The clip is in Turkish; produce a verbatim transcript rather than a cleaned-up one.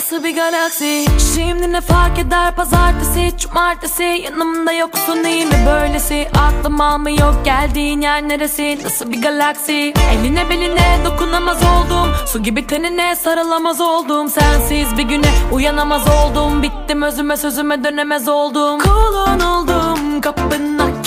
nasıl bir galaksi? Şimdi ne fark eder pazartesi, cumartesi, yanımda yoksun iyi mi böylesi? Aklım almıyor geldiğin yer neresi? Nasıl bir galaksi? Eline beline dokunamaz oldum, su gibi tenine sarılamaz oldum. Sensiz bir güne uyanamaz oldum, bittim özüme sözüme dönemez oldum. Kulun oldum, kapına